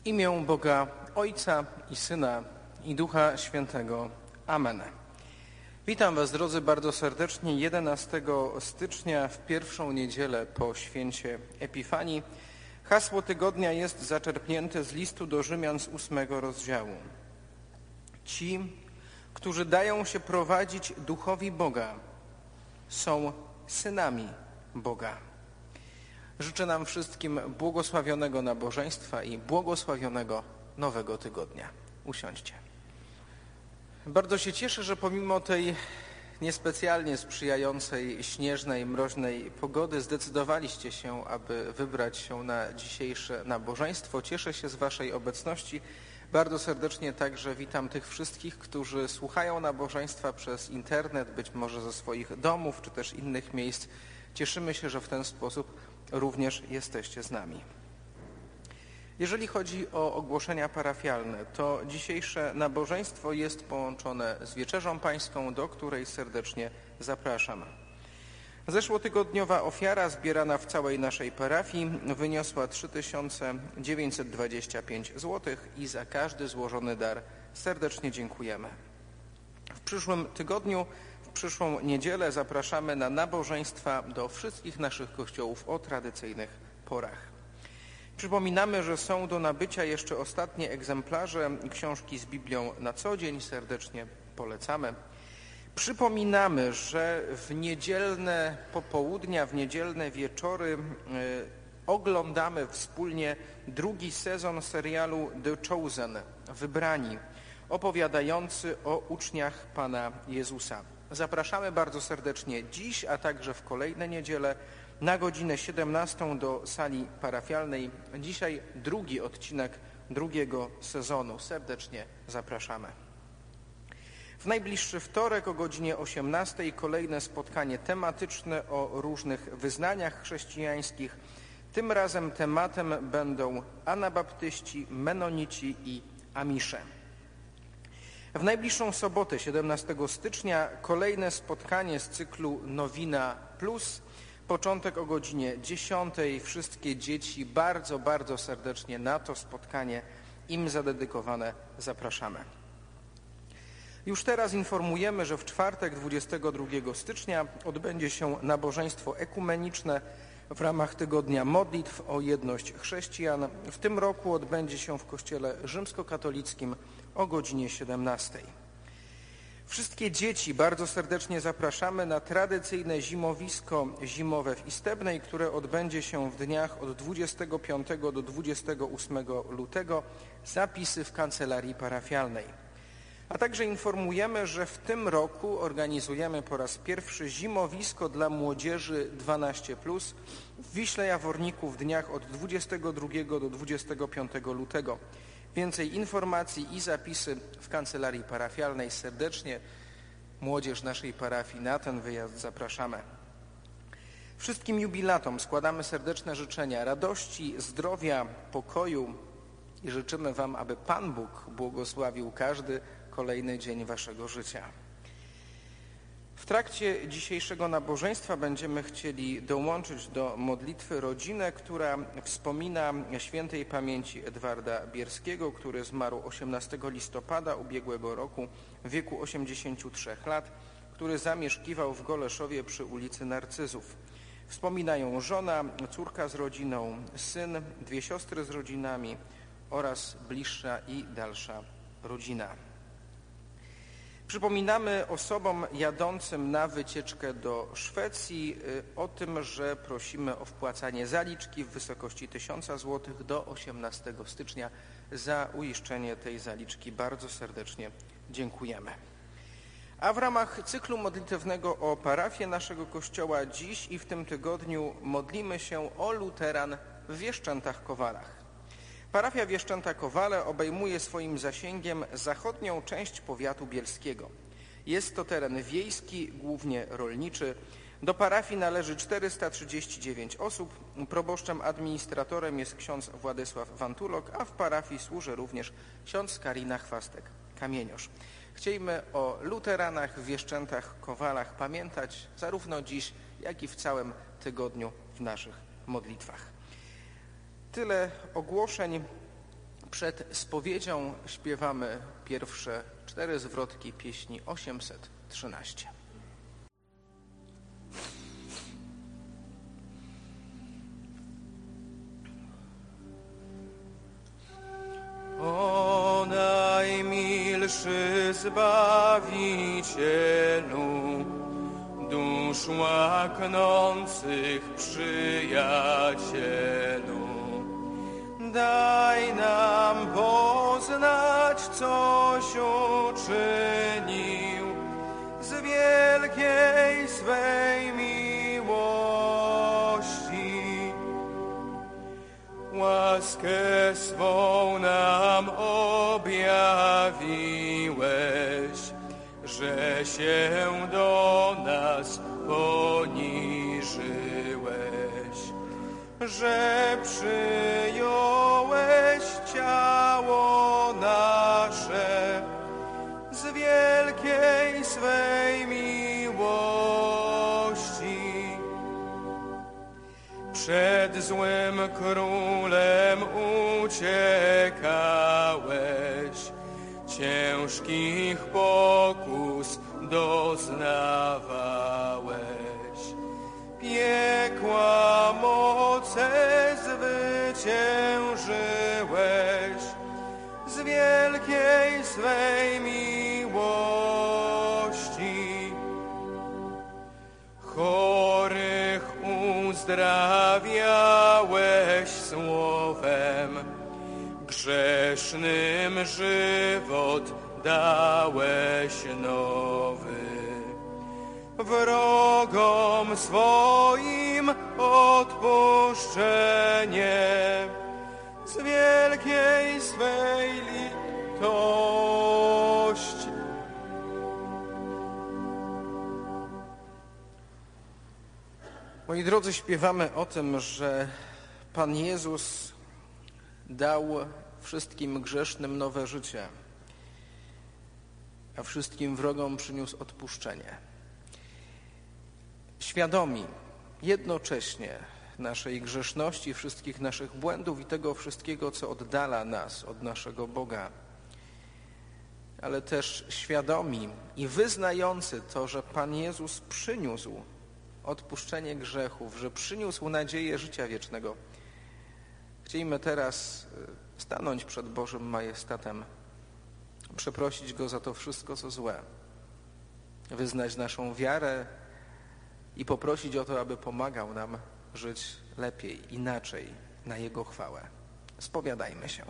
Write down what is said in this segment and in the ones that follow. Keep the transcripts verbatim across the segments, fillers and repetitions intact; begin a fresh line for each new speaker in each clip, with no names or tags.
W imię Boga Ojca i Syna i Ducha Świętego. Amen. Witam Was, drodzy, bardzo serdecznie jedenastego stycznia w pierwszą niedzielę po święcie Epifanii. Hasło tygodnia jest zaczerpnięte z listu do Rzymian z ósmego rozdziału. Ci, którzy dają się prowadzić duchowi Boga, są synami Boga. Życzę nam wszystkim błogosławionego nabożeństwa i błogosławionego nowego tygodnia. Usiądźcie. Bardzo się cieszę, że pomimo tej niespecjalnie sprzyjającej, śnieżnej, mroźnej pogody zdecydowaliście się, aby wybrać się na dzisiejsze nabożeństwo. Cieszę się z Waszej obecności. Bardzo serdecznie także witam tych wszystkich, którzy słuchają nabożeństwa przez internet, być może ze swoich domów czy też innych miejsc. Cieszymy się, że w ten sposób również jesteście z nami. Jeżeli chodzi o ogłoszenia parafialne, to dzisiejsze nabożeństwo jest połączone z wieczerzą pańską, do której serdecznie zapraszam. Zeszłotygodniowa ofiara zbierana w całej naszej parafii wyniosła trzy tysiące dziewięćset dwadzieścia pięć złotych i za każdy złożony dar serdecznie dziękujemy. W przyszłym tygodniu, w przyszłą niedzielę zapraszamy na nabożeństwa do wszystkich naszych kościołów o tradycyjnych porach. Przypominamy, że są do nabycia jeszcze ostatnie egzemplarze książki z Biblią na co dzień. Serdecznie polecamy. Przypominamy, że w niedzielne popołudnia, w niedzielne wieczory y, oglądamy wspólnie drugi sezon serialu The Chosen, Wybrani, opowiadający o uczniach Pana Jezusa. Zapraszamy bardzo serdecznie dziś, a także w kolejne niedziele na godzinę siedemnastą do sali parafialnej. Dzisiaj drugi odcinek drugiego sezonu. Serdecznie zapraszamy. W najbliższy wtorek o godzinie osiemnastej kolejne spotkanie tematyczne o różnych wyznaniach chrześcijańskich. Tym razem tematem będą anabaptyści, menonici i amisze. W najbliższą sobotę, siedemnastego stycznia, kolejne spotkanie z cyklu Nowina Plus. Początek o godzinie dziesiątej. Wszystkie dzieci bardzo, bardzo serdecznie na to spotkanie im zadedykowane zapraszamy. Już teraz informujemy, że w czwartek dwudziestego drugiego stycznia odbędzie się nabożeństwo ekumeniczne w ramach Tygodnia Modlitw o jedność chrześcijan. W tym roku odbędzie się w Kościele Rzymskokatolickim o godzinie siedemnastej. Wszystkie dzieci bardzo serdecznie zapraszamy na tradycyjne zimowisko zimowe w Istebnej, które odbędzie się w dniach od dwudziestego piątego do dwudziestego ósmego lutego. Zapisy w kancelarii parafialnej. A także informujemy, że w tym roku organizujemy po raz pierwszy zimowisko dla młodzieży dwanaście plus w Wiśle Jaworniku w dniach od dwudziestego drugiego do dwudziestego piątego lutego. Więcej informacji i zapisy w kancelarii parafialnej. Serdecznie młodzież naszej parafii na ten wyjazd zapraszamy. Wszystkim jubilatom składamy serdeczne życzenia radości, zdrowia, pokoju i życzymy Wam, aby Pan Bóg błogosławił każdy kolejny dzień Waszego życia. W trakcie dzisiejszego nabożeństwa będziemy chcieli dołączyć do modlitwy rodzinę, która wspomina świętej pamięci Edwarda Bierskiego, który zmarł osiemnastego listopada ubiegłego roku w wieku osiemdziesięciu trzech lat, który zamieszkiwał w Goleszowie przy ulicy Narcyzów. Wspominają żona, córka z rodziną, syn, dwie siostry z rodzinami oraz bliższa i dalsza rodzina. Przypominamy osobom jadącym na wycieczkę do Szwecji o tym, że prosimy o wpłacanie zaliczki w wysokości tysiąca złotych do osiemnastego stycznia. Za uiszczenie tej zaliczki bardzo serdecznie dziękujemy. A w ramach cyklu modlitewnego o parafię naszego Kościoła dziś i w tym tygodniu modlimy się o luteran w Wieszczętach-Kowalach. Parafia Wieszczęta-Kowale obejmuje swoim zasięgiem zachodnią część powiatu bielskiego. Jest to teren wiejski, głównie rolniczy. Do parafii należy czterysta trzydzieści dziewięć osób. Proboszczem administratorem jest ksiądz Władysław Wantulok, a w parafii służy również ksiądz Karina Chwastek-Kamieniosz. Chcielibyśmy o luteranach w Wieszczętach-Kowalach pamiętać zarówno dziś, jak i w całym tygodniu w naszych modlitwach. Tyle ogłoszeń. Przed spowiedzią śpiewamy pierwsze cztery zwrotki pieśni osiemset trzynaście. O najmilszy Zbawicielu, dusz łaknących przyjacielu, daj nam poznać, coś uczynił z wielkiej swej miłości. Łaskę swą nam objawiłeś, że się do nas poniżyłeś, że przyjąłeś ciało nasze z wielkiej swej miłości. Przed złym królem uciekałeś, ciężkich pokus doznawałeś, piekła moce zwyciężyłeś z wielkiej swej miłości. Chorych uzdrawiałeś słowem, grzesznym żywot dałeś nowy. Wrogom swoim odpuszczenie z wielkiej swej litości. Moi drodzy, śpiewamy o tym, że Pan Jezus dał wszystkim grzesznym nowe życie, a wszystkim wrogom przyniósł odpuszczenie. Świadomi jednocześnie naszej grzeszności, wszystkich naszych błędów i tego wszystkiego, co oddala nas od naszego Boga, ale też świadomi i wyznający to, że Pan Jezus przyniósł odpuszczenie grzechów, że przyniósł nadzieję życia wiecznego. Chcielibyśmy teraz stanąć przed Bożym majestatem, przeprosić Go za to wszystko, co złe, wyznać naszą wiarę i poprosić o to, aby pomagał nam żyć lepiej, inaczej, na Jego chwałę. Spowiadajmy się.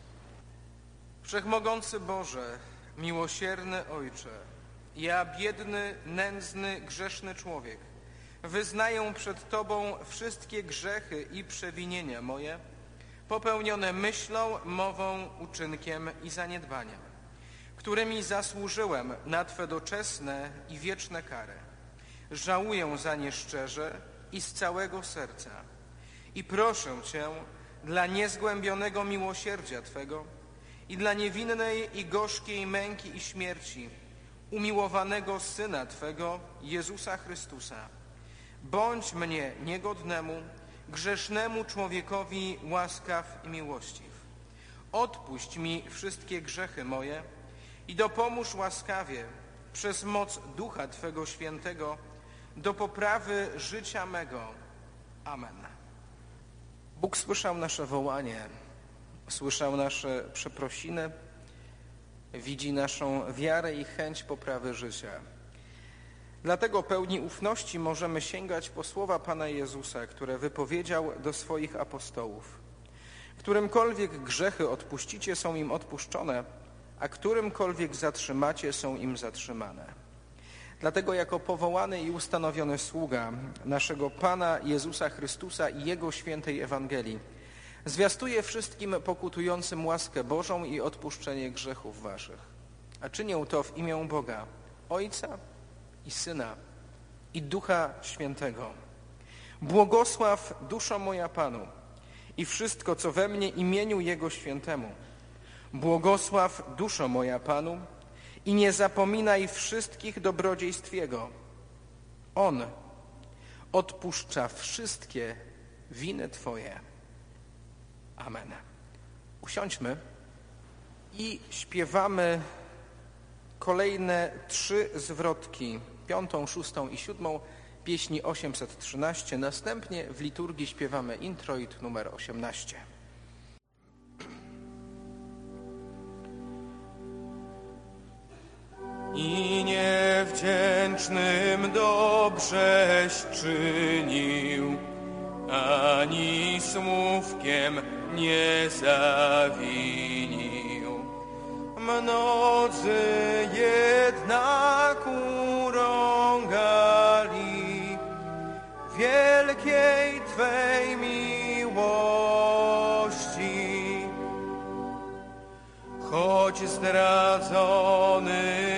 Wszechmogący Boże, miłosierny Ojcze, ja biedny, nędzny, grzeszny człowiek, wyznaję przed Tobą wszystkie grzechy i przewinienia moje, popełnione myślą, mową, uczynkiem i zaniedbaniem, którymi zasłużyłem na Twe doczesne i wieczne kary. Żałuję za nie szczerze i z całego serca i proszę Cię dla niezgłębionego miłosierdzia Twego i dla niewinnej i gorzkiej męki i śmierci umiłowanego Syna Twego, Jezusa Chrystusa. Bądź mnie niegodnemu, grzesznemu człowiekowi łaskaw i miłościw. Odpuść mi wszystkie grzechy moje i dopomóż łaskawie przez moc Ducha Twego Świętego do poprawy życia mego. Amen. Bóg słyszał nasze wołanie, słyszał nasze przeprosiny, widzi naszą wiarę i chęć poprawy życia. Dlatego pełni ufności możemy sięgać po słowa Pana Jezusa, które wypowiedział do swoich apostołów. Którymkolwiek grzechy odpuścicie, są im odpuszczone, a którymkolwiek zatrzymacie, są im zatrzymane. Dlatego jako powołany i ustanowiony sługa naszego Pana Jezusa Chrystusa i Jego świętej Ewangelii zwiastuję wszystkim pokutującym łaskę Bożą i odpuszczenie grzechów waszych. A czynię to w imię Boga, Ojca i Syna i Ducha Świętego. Błogosław duszo moja Panu i wszystko, co we mnie, imieniu Jego świętemu. Błogosław duszo moja Panu i nie zapominaj wszystkich dobrodziejstw Jego. On odpuszcza wszystkie winy Twoje. Amen. Usiądźmy i śpiewamy kolejne trzy zwrotki, piątą, szóstą i siódmą pieśni osiemset trzynaście. Następnie w liturgii śpiewamy introit numer osiemnaście. I niewdzięcznym dobrześ czynił, ani słówkiem nie zawinił. Mnodzy jednak urągali wielkiej Twej miłości, choć zdradzony,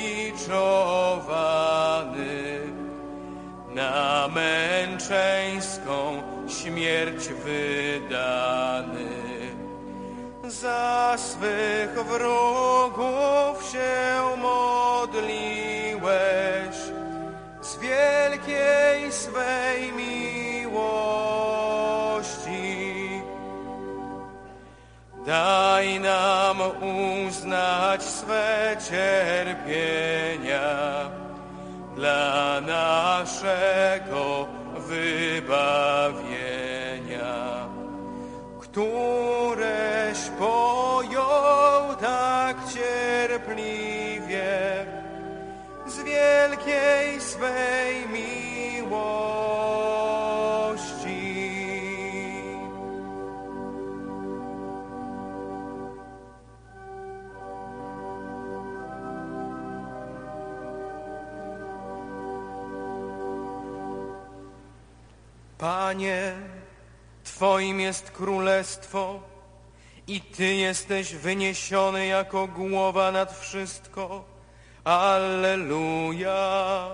biczowany, na męczeńską śmierć wydany. Za swych wrogów się modliłeś z wielkiej swej miłości. Daj nam uznać swe cierpienia dla naszego wybawienia, któreś pojął tak cierpliwie z wielkiej swej miłości. Panie, Twoim jest królestwo i Ty jesteś wyniesiony jako głowa nad wszystko. Alleluja.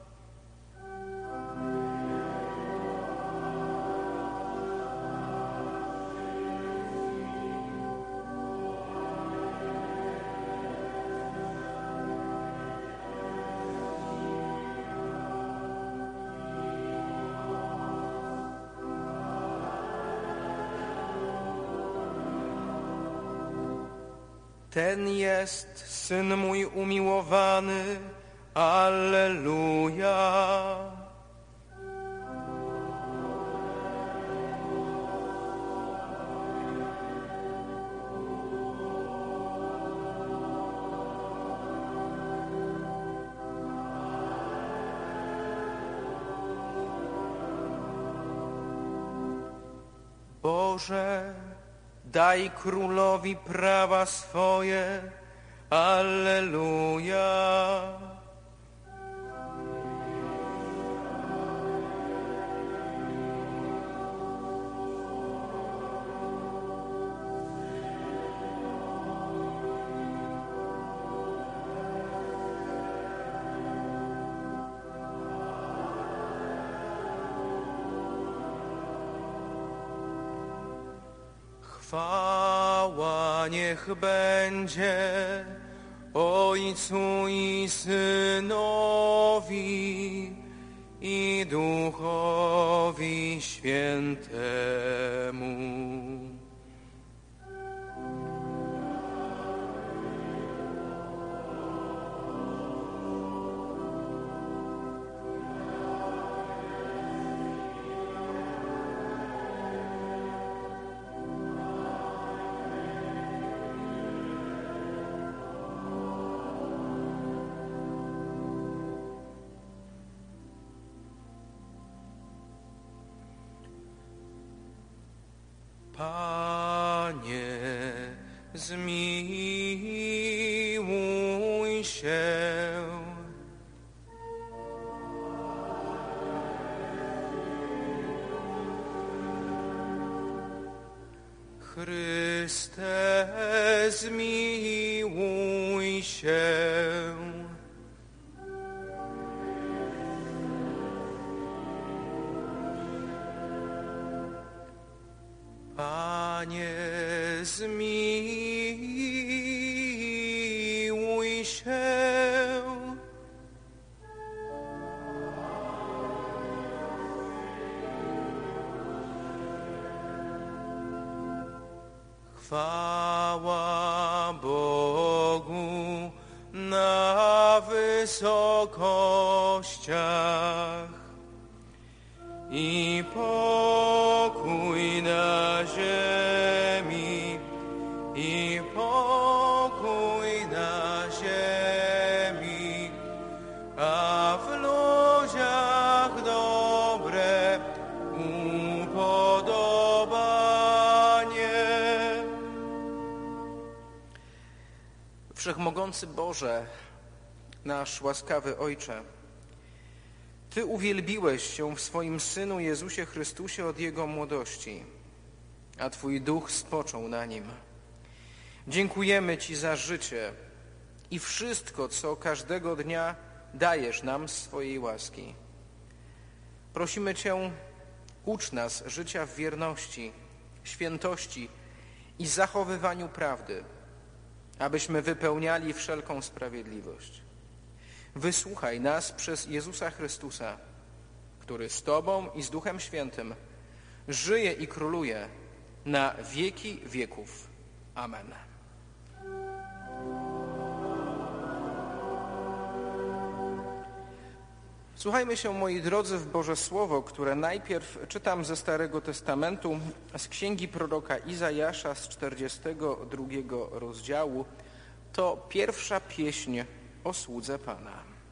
Ten jest Syn mój umiłowany. Alleluja. Boże, daj królowi prawa swoje. Alleluja. Chwała niech będzie Ojcu i Synowi i Duchowi Świętemu. Panie, zmiłuj się. Chryste, zmiłuj się. Panie, zmiłuj się. Chwała Bogu na wysokościach i pokój na ziemi, i pokój na ziemi, a w ludziach dobre upodobanie. Wszechmogący Boże, nasz łaskawy Ojcze, Ty uwielbiłeś się w swoim Synu Jezusie Chrystusie od Jego młodości, a Twój Duch spoczął na Nim. Dziękujemy Ci za życie i wszystko, co każdego dnia dajesz nam z swojej łaski. Prosimy Cię, ucz nas życia w wierności, świętości i zachowywaniu prawdy, abyśmy wypełniali wszelką sprawiedliwość. Wysłuchaj nas przez Jezusa Chrystusa, który z Tobą i z Duchem Świętym żyje i króluje na wieki wieków. Amen. Słuchajmy się, moi drodzy, w Boże Słowo, które najpierw czytam ze Starego Testamentu, z księgi proroka Izajasza z czterdziestego drugiego rozdziału. To pierwsza pieśń o słudze Pana.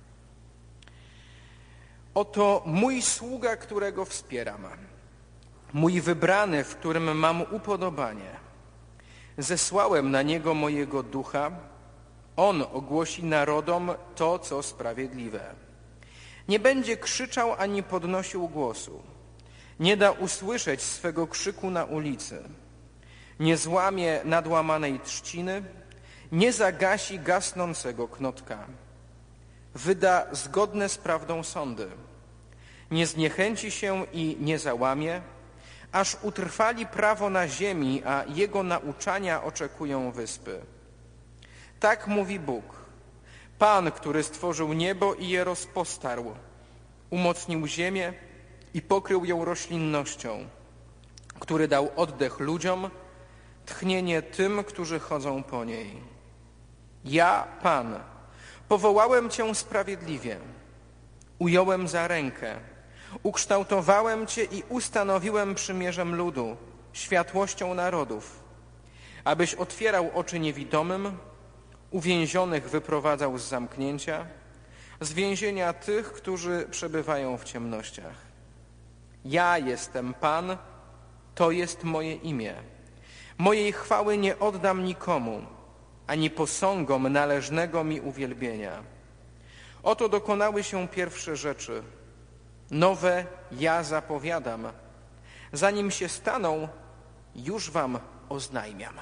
Oto mój sługa, którego wspieram, mój wybrany, w którym mam upodobanie. Zesłałem na niego mojego ducha, on ogłosi narodom to, co sprawiedliwe. Nie będzie krzyczał ani podnosił głosu. Nie da usłyszeć swego krzyku na ulicy. Nie złamie nadłamanej trzciny, nie zagasi gasnącego knotka. Wyda zgodne z prawdą sądy. Nie zniechęci się i nie załamie, aż utrwali prawo na ziemi, a jego nauczania oczekują wyspy. Tak mówi Bóg, Pan, który stworzył niebo i je rozpostarł, umocnił ziemię i pokrył ją roślinnością, który dał oddech ludziom, tchnienie tym, którzy chodzą po niej. Ja, Pan, powołałem Cię sprawiedliwie, ująłem za rękę, ukształtowałem Cię i ustanowiłem przymierzem ludu, światłością narodów, abyś otwierał oczy niewidomym, uwięzionych wyprowadzał z zamknięcia, z więzienia tych, którzy przebywają w ciemnościach. Ja jestem Pan, to jest moje imię. Mojej chwały nie oddam nikomu, ani posągom należnego mi uwielbienia. Oto dokonały się pierwsze rzeczy. Nowe ja zapowiadam. Zanim się staną, już wam oznajmiam.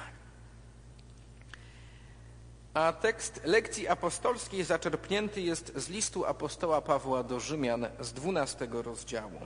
A tekst lekcji apostolskiej zaczerpnięty jest z listu apostoła Pawła do Rzymian z dwunastego rozdziału.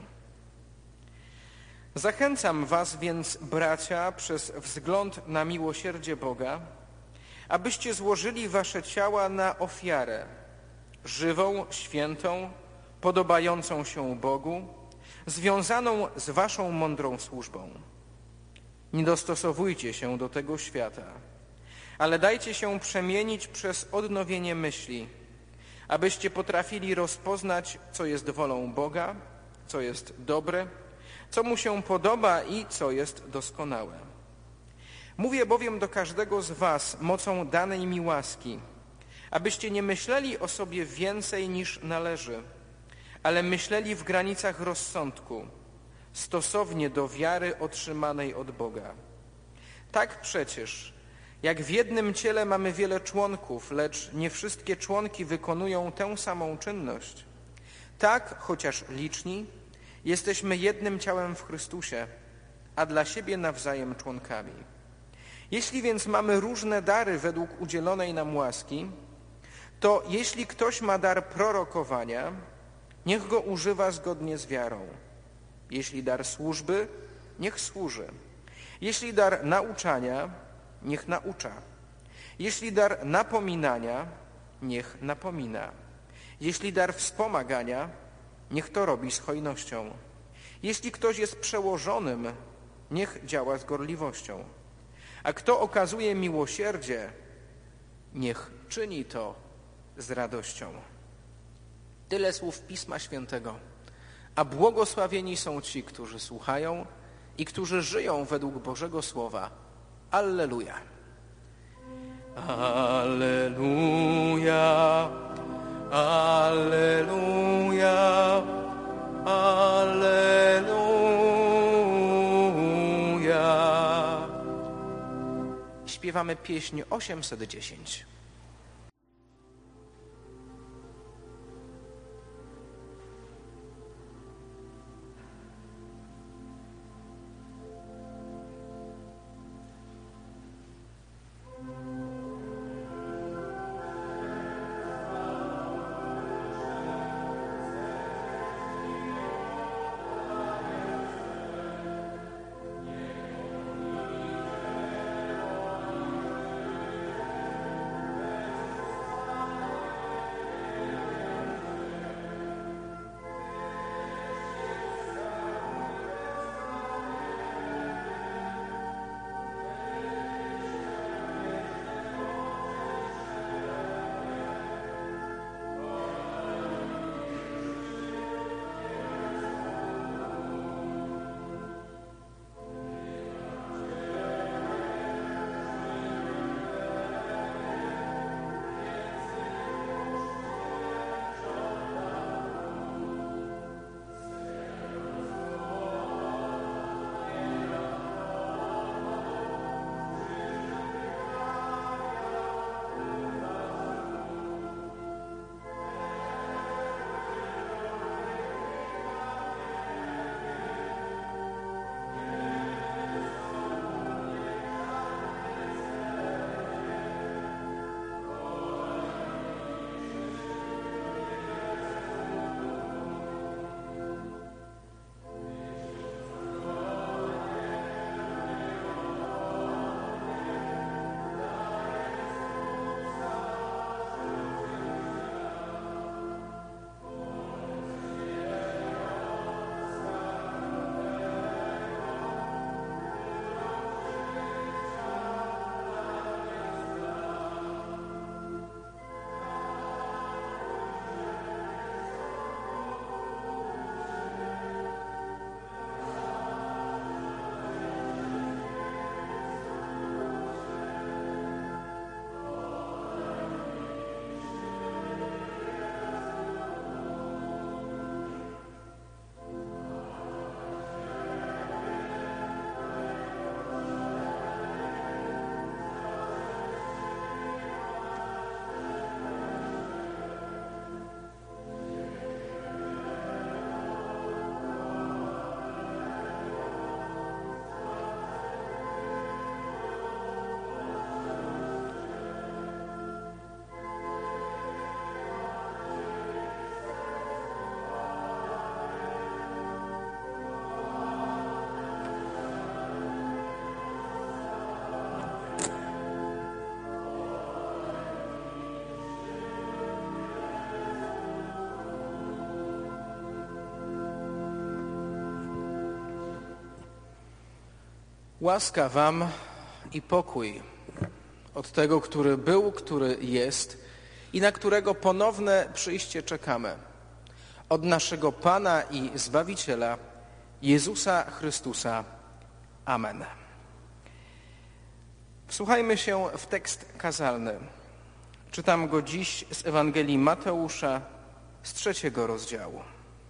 Zachęcam was więc, bracia, przez wzgląd na miłosierdzie Boga, abyście złożyli wasze ciała na ofiarę, żywą, świętą, podobającą się Bogu, związaną z waszą mądrą służbą. Nie dostosowujcie się do tego świata, ale dajcie się przemienić przez odnowienie myśli, abyście potrafili rozpoznać, co jest wolą Boga, co jest dobre, co Mu się podoba i co jest doskonałe. Mówię bowiem do każdego z was mocą danej mi łaski, abyście nie myśleli o sobie więcej niż należy, ale myśleli w granicach rozsądku, stosownie do wiary otrzymanej od Boga. Tak przecież, jak w jednym ciele mamy wiele członków, lecz nie wszystkie członki wykonują tę samą czynność, tak, chociaż liczni, jesteśmy jednym ciałem w Chrystusie, a dla siebie nawzajem członkami. Jeśli więc mamy różne dary według udzielonej nam łaski, to jeśli ktoś ma dar prorokowania, niech go używa zgodnie z wiarą. Jeśli dar służby, niech służy. Jeśli dar nauczania, niech naucza. Jeśli dar napominania, niech napomina. Jeśli dar wspomagania, niech to robi z hojnością. Jeśli ktoś jest przełożonym, niech działa z gorliwością. A kto okazuje miłosierdzie, niech czyni to z radością. Tyle słów Pisma Świętego. A błogosławieni są ci, którzy słuchają i którzy żyją według Bożego Słowa. Alleluja. Alleluja. Alleluja. Alleluja. Śpiewamy pieśń osiemset dziesięć. Łaska wam i pokój od tego, który był, który jest i na którego ponowne przyjście czekamy. Od naszego Pana i Zbawiciela, Jezusa Chrystusa. Amen. Wsłuchajmy się w tekst kazalny. Czytam go dziś z Ewangelii Mateusza z trzeciego rozdziału.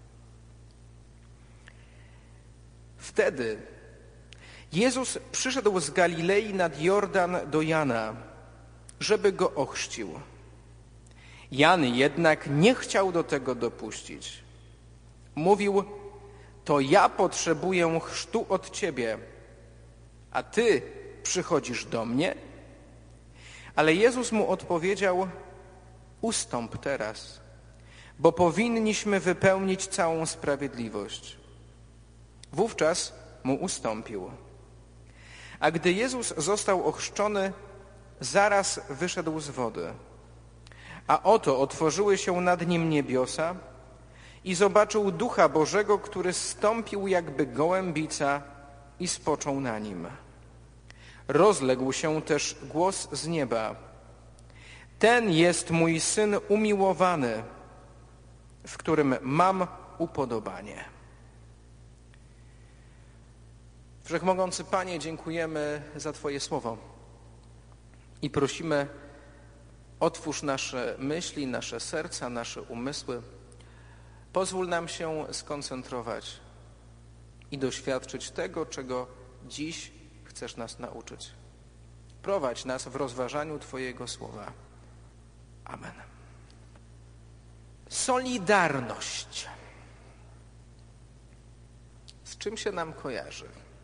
Wtedy Jezus przyszedł z Galilei nad Jordan do Jana, żeby go ochrzcił. Jan jednak nie chciał do tego dopuścić. Mówił: to ja potrzebuję chrztu od ciebie, a ty przychodzisz do mnie? Ale Jezus mu odpowiedział: ustąp teraz, bo powinniśmy wypełnić całą sprawiedliwość. Wówczas mu ustąpił. A gdy Jezus został ochrzczony, zaraz wyszedł z wody. A oto otworzyły się nad nim niebiosa i zobaczył Ducha Bożego, który zstąpił jakby gołębica i spoczął na nim. Rozległ się też głos z nieba: ten jest mój Syn umiłowany, w którym mam upodobanie. Wszechmogący Panie, dziękujemy za Twoje słowo i prosimy, otwórz nasze myśli, nasze serca, nasze umysły. Pozwól nam się skoncentrować i doświadczyć tego, czego dziś chcesz nas nauczyć. Prowadź nas w rozważaniu Twojego słowa. Amen. Solidarność. Z czym się nam kojarzy?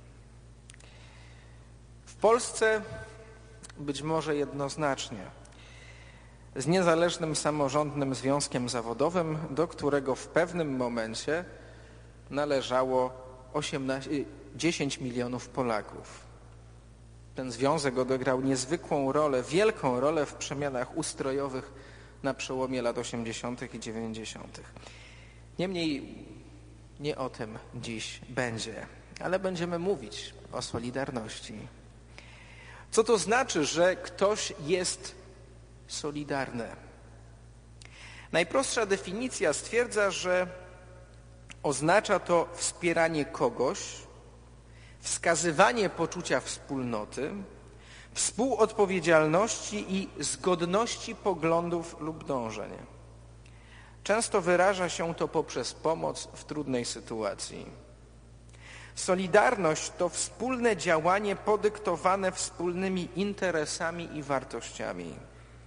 W Polsce być może jednoznacznie z niezależnym samorządnym związkiem zawodowym, do którego w pewnym momencie należało osiemnaście, dziesięć milionów Polaków. Ten związek odegrał niezwykłą rolę, wielką rolę w przemianach ustrojowych na przełomie lat osiemdziesiątych i dziewięćdziesiątych. Niemniej nie o tym dziś będzie, ale będziemy mówić o solidarności. Co to znaczy, że ktoś jest solidarny? Najprostsza definicja stwierdza, że oznacza to wspieranie kogoś, wskazywanie poczucia wspólnoty, współodpowiedzialności i zgodności poglądów lub dążeń. Często wyraża się to poprzez pomoc w trudnej sytuacji. Solidarność to wspólne działanie podyktowane wspólnymi interesami i wartościami.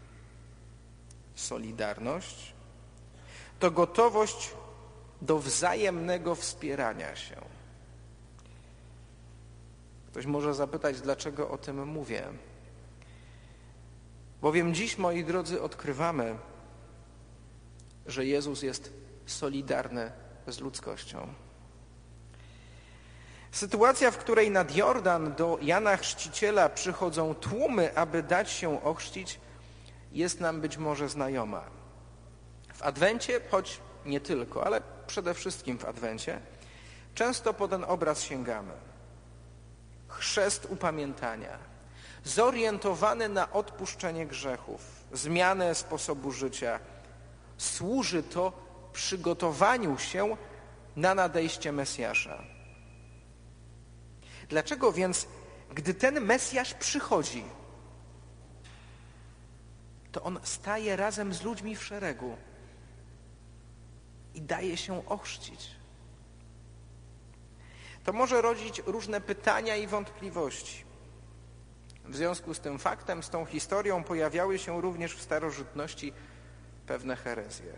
Solidarność to gotowość do wzajemnego wspierania się. Ktoś może zapytać, dlaczego o tym mówię. Bowiem dziś, moi drodzy, odkrywamy, że Jezus jest solidarny z ludzkością. Sytuacja, w której nad Jordan do Jana Chrzciciela przychodzą tłumy, aby dać się ochrzcić, jest nam być może znajoma. W Adwencie, choć nie tylko, ale przede wszystkim w Adwencie, często po ten obraz sięgamy. Chrzest upamiętania, zorientowany na odpuszczenie grzechów, zmianę sposobu życia. Służy to przygotowaniu się na nadejście Mesjasza. Dlaczego więc, gdy ten Mesjasz przychodzi, to on staje razem z ludźmi w szeregu i daje się ochrzcić? To może rodzić różne pytania i wątpliwości. W związku z tym faktem, z tą historią pojawiały się również w starożytności pewne herezje.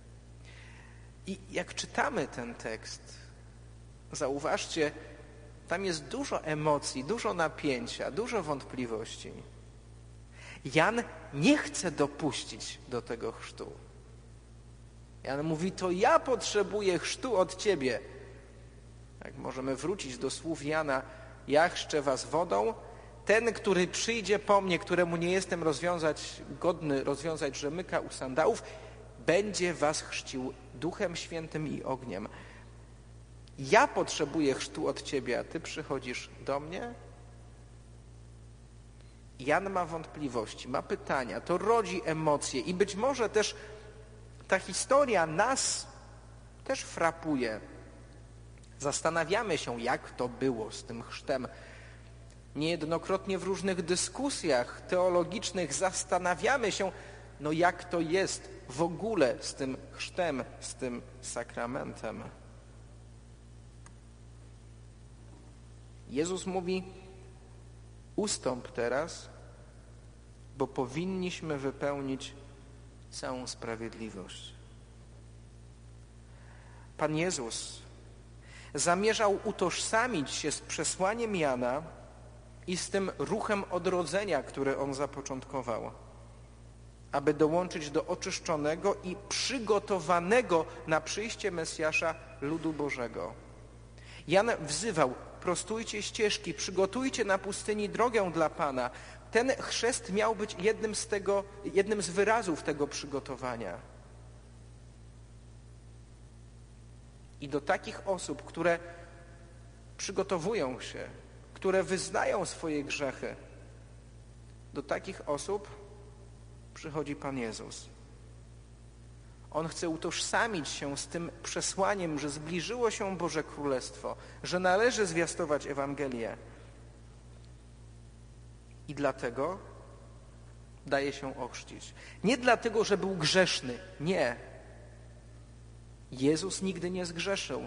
I jak czytamy ten tekst, zauważcie, tam jest dużo emocji, dużo napięcia, dużo wątpliwości. Jan nie chce dopuścić do tego chrztu. Jan mówi, to ja potrzebuję chrztu od ciebie. Jak możemy wrócić do słów Jana, ja chrzczę was wodą, ten, który przyjdzie po mnie, któremu nie jestem rozwiązać, godny rozwiązać rzemyka u sandałów, będzie was chrzcił Duchem Świętym i ogniem. Ja potrzebuję chrztu od ciebie, a ty przychodzisz do mnie? Jan ma wątpliwości, ma pytania, to rodzi emocje i być może też ta historia nas też frapuje. Zastanawiamy się, jak to było z tym chrztem. Niejednokrotnie w różnych dyskusjach teologicznych zastanawiamy się, no jak to jest w ogóle z tym chrztem, z tym sakramentem. Jezus mówi, ustąp teraz, bo powinniśmy wypełnić całą sprawiedliwość. Pan Jezus zamierzał utożsamić się z przesłaniem Jana i z tym ruchem odrodzenia, który on zapoczątkował, aby dołączyć do oczyszczonego i przygotowanego na przyjście Mesjasza ludu Bożego. Jan wzywał, prostujcie ścieżki, przygotujcie na pustyni drogę dla Pana. Ten chrzest miał być jednym z, tego, jednym z wyrazów tego przygotowania. I do takich osób, które przygotowują się, które wyznają swoje grzechy, Do takich osób przychodzi Pan Jezus. On chce utożsamić się z tym przesłaniem, że zbliżyło się Boże Królestwo, że należy zwiastować Ewangelię. I dlatego daje się ochrzcić. Nie dlatego, że był grzeszny. Nie. Jezus nigdy nie zgrzeszył.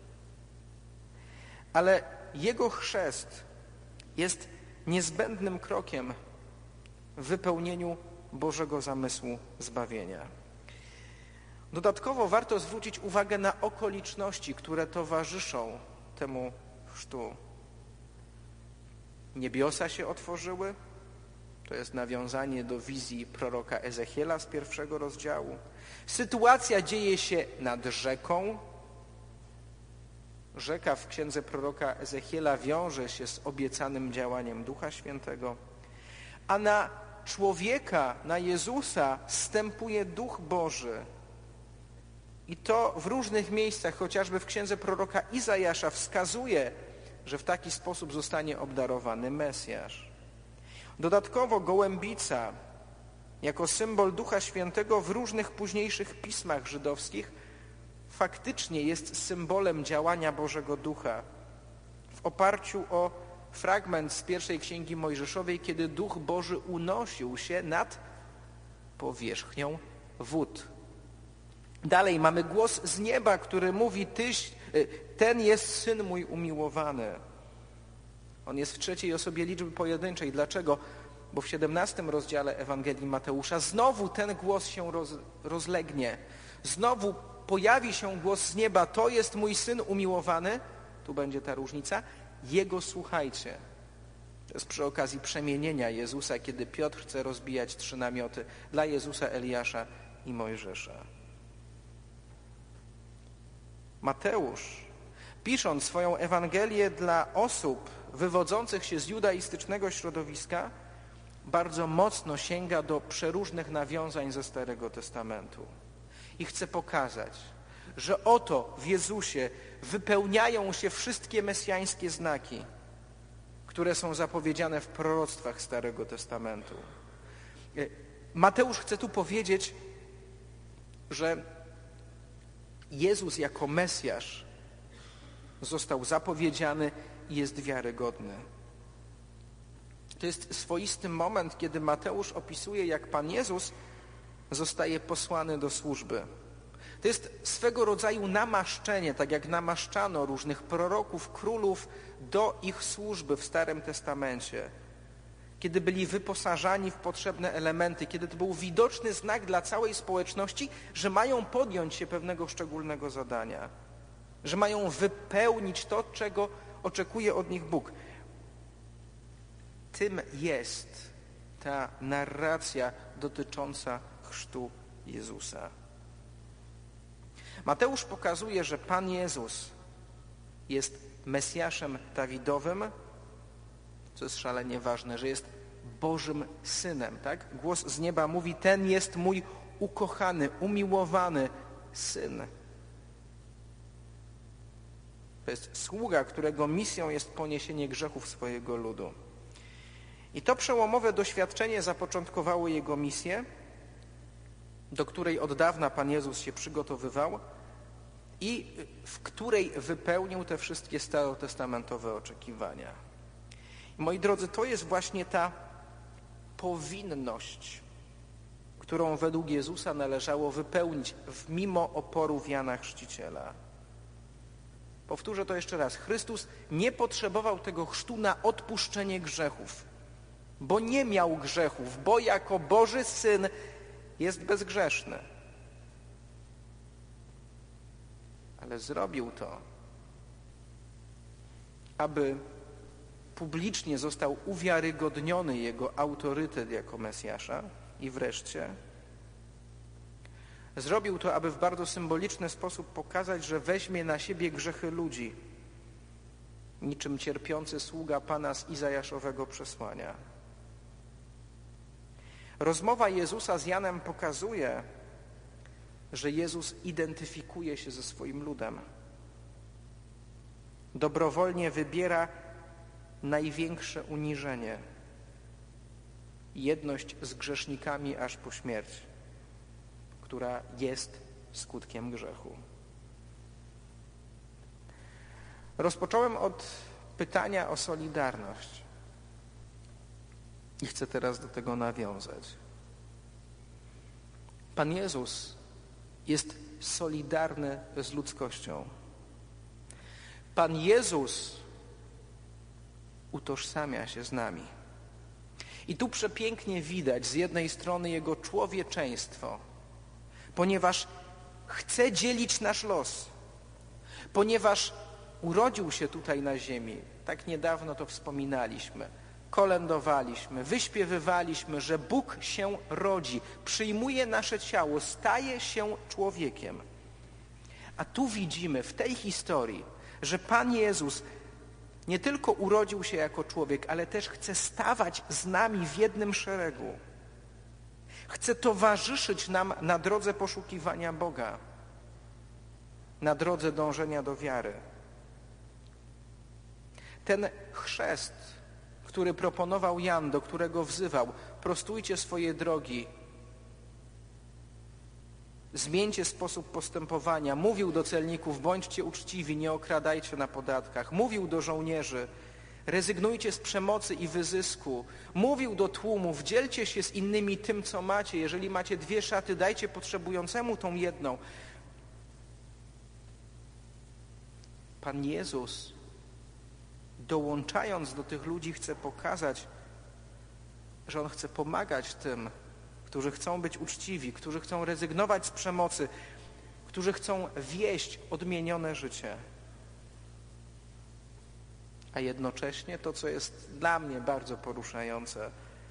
Ale Jego chrzest jest niezbędnym krokiem w wypełnieniu Bożego zamysłu zbawienia. Dodatkowo warto zwrócić uwagę na okoliczności, które towarzyszą temu chrztu. Niebiosa się otworzyły, to jest nawiązanie do wizji proroka Ezechiela z pierwszego rozdziału. Sytuacja dzieje się nad rzeką. Rzeka w księdze proroka Ezechiela wiąże się z obiecanym działaniem Ducha Świętego, a na człowieka, na Jezusa zstępuje Duch Boży. I to w różnych miejscach, chociażby w księdze proroka Izajasza, wskazuje, że w taki sposób zostanie obdarowany Mesjasz. Dodatkowo gołębica, jako symbol Ducha Świętego w różnych późniejszych pismach żydowskich, faktycznie jest symbolem działania Bożego Ducha. W oparciu o fragment z pierwszej Księgi Mojżeszowej, kiedy Duch Boży unosił się nad powierzchnią wód. Dalej mamy głos z nieba, który mówi: Tyś, ten jest Syn mój umiłowany. On jest w trzeciej osobie liczby pojedynczej. Dlaczego? Bo w siedemnastym rozdziale Ewangelii Mateusza znowu ten głos się roz, rozlegnie. Znowu pojawi się głos z nieba: to jest mój Syn umiłowany. Tu będzie ta różnica. Jego słuchajcie. To jest przy okazji przemienienia Jezusa, kiedy Piotr chce rozbijać trzy namioty. Dla Jezusa, Eliasza i Mojżesza. Mateusz, pisząc swoją Ewangelię dla osób wywodzących się z judaistycznego środowiska, bardzo mocno sięga do przeróżnych nawiązań ze Starego Testamentu. I chce pokazać, że oto w Jezusie wypełniają się wszystkie mesjańskie znaki, które są zapowiedziane w proroctwach Starego Testamentu. Mateusz chce tu powiedzieć, że Jezus jako Mesjasz został zapowiedziany i jest wiarygodny. To jest swoisty moment, kiedy Mateusz opisuje, jak Pan Jezus zostaje posłany do służby. To jest swego rodzaju namaszczenie, tak jak namaszczano różnych proroków, królów do ich służby w Starym Testamencie. Kiedy byli wyposażani w potrzebne elementy, kiedy to był widoczny znak dla całej społeczności, że mają podjąć się pewnego szczególnego zadania, że mają wypełnić to, czego oczekuje od nich Bóg. Tym jest ta narracja dotycząca chrztu Jezusa. Mateusz pokazuje, że Pan Jezus jest Mesjaszem Dawidowym, co jest szalenie ważne, że jest Bożym Synem, tak? Głos z nieba mówi: ten jest mój ukochany, umiłowany Syn. To jest sługa, którego misją jest poniesienie grzechów swojego ludu. I to przełomowe doświadczenie zapoczątkowało jego misję, do której od dawna Pan Jezus się przygotowywał i w której wypełnił te wszystkie starotestamentowe oczekiwania. Moi drodzy, to jest właśnie ta powinność, którą według Jezusa należało wypełnić mimo oporów Jana Chrzciciela. Powtórzę to jeszcze raz. Chrystus nie potrzebował tego chrztu na odpuszczenie grzechów, bo nie miał grzechów, bo jako Boży Syn jest bezgrzeszny. Ale zrobił to, aby publicznie został uwiarygodniony Jego autorytet jako Mesjasza i wreszcie zrobił to, aby w bardzo symboliczny sposób pokazać, że weźmie na siebie grzechy ludzi, niczym cierpiący sługa Pana z Izajaszowego przesłania. Rozmowa Jezusa z Janem pokazuje, że Jezus identyfikuje się ze swoim ludem. Dobrowolnie wybiera największe uniżenie. jedność z grzesznikami aż po śmierć, która jest skutkiem grzechu. Rozpocząłem od pytania o solidarność i chcę teraz do tego nawiązać. Pan Jezus jest solidarny z ludzkością. Pan Jezus utożsamia się z nami. I tu przepięknie widać z jednej strony Jego człowieczeństwo, ponieważ chce dzielić nasz los, ponieważ urodził się tutaj na ziemi. Tak niedawno to wspominaliśmy, kolędowaliśmy, wyśpiewywaliśmy, że Bóg się rodzi, przyjmuje nasze ciało, staje się człowiekiem. A tu widzimy w tej historii, że Pan Jezus nie tylko urodził się jako człowiek, ale też chce stawać z nami w jednym szeregu. Chce towarzyszyć nam na drodze poszukiwania Boga, na drodze dążenia do wiary. Ten chrzest, który proponował Jan, do którego wzywał, prostujcie swoje drogi, zmieńcie sposób postępowania, mówił do celników, bądźcie uczciwi, nie okradajcie na podatkach, mówił do żołnierzy, rezygnujcie z przemocy i wyzysku, mówił do tłumów, dzielcie się z innymi tym, co macie, jeżeli macie dwie szaty, dajcie potrzebującemu tą jedną. Pan Jezus, dołączając do tych ludzi, chce pokazać, że On chce pomagać tym, którzy chcą być uczciwi, którzy chcą rezygnować z przemocy, którzy chcą wieść odmienione życie. A jednocześnie to, co jest dla mnie bardzo poruszające,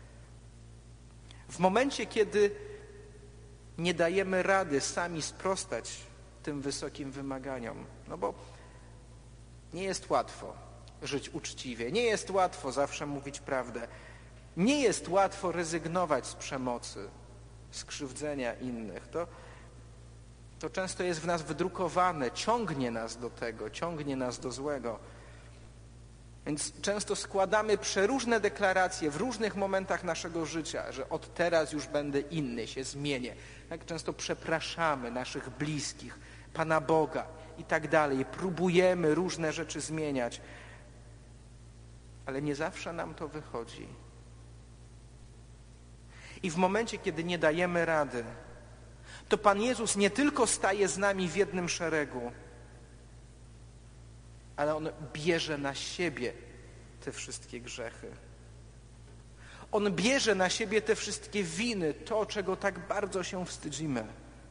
w momencie, kiedy nie dajemy rady sami sprostać tym wysokim wymaganiom, no bo nie jest łatwo żyć uczciwie, nie jest łatwo zawsze mówić prawdę, nie jest łatwo rezygnować z przemocy, z krzywdzenia innych. To, to często jest w nas wydrukowane, ciągnie nas do tego, ciągnie nas do złego. Więc często składamy przeróżne deklaracje w różnych momentach naszego życia, że od teraz już będę inny, się zmienię. Tak często przepraszamy naszych bliskich, Pana Boga i tak dalej. Próbujemy różne rzeczy zmieniać, ale nie zawsze nam to wychodzi. I w momencie, kiedy nie dajemy rady, to Pan Jezus nie tylko staje z nami w jednym szeregu, ale On bierze na siebie te wszystkie grzechy. On bierze na siebie te wszystkie winy, to, czego tak bardzo się wstydzimy.